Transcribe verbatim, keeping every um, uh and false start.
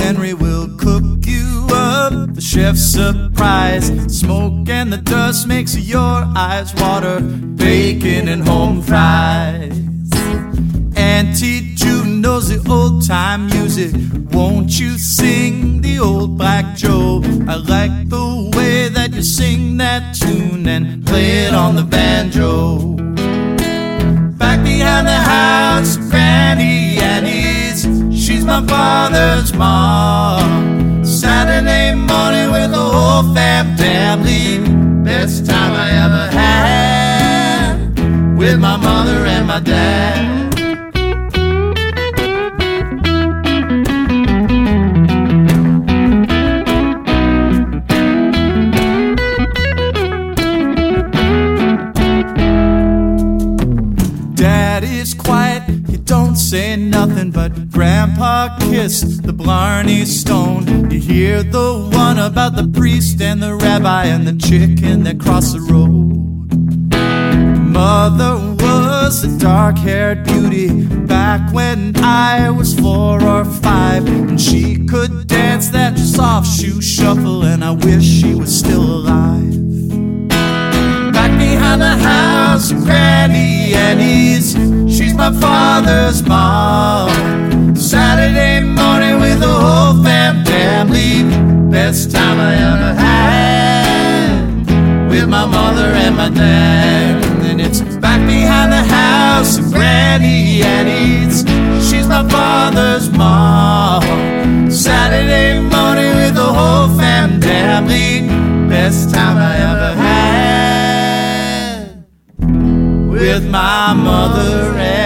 Henry will cook you up. The chef's surprise. Smoke and the dust makes your eyes water. Bacon and home fries. Auntie June knows the old-time music. Won't you sing the old Black Joe? I like the way that you sing that tune and play it on the banjo. Back behind the house, Granny Annie's. She's my father's mom. Saturday morning with the whole fam family. Best time I ever had with my mother and my dad. Daddy's quiet, he don't say nothing, but Grandpa kissed the Blarney Stone. You hear the one about the priest and the rabbi and the chicken that crossed the road. Mother was a dark-haired beauty back when I was four or five, and she could dance that soft shoe shuffle, and I wish she was still alive. Back behind the house, Granny Annie's. She's my father's mom. Saturday morning with the whole fam family. Best time I ever had with my mother and my dad. And it's back behind the house, Granny Annie's. She's my father's mom. Saturday morning with the whole fam family. Best time I ever had with my mother and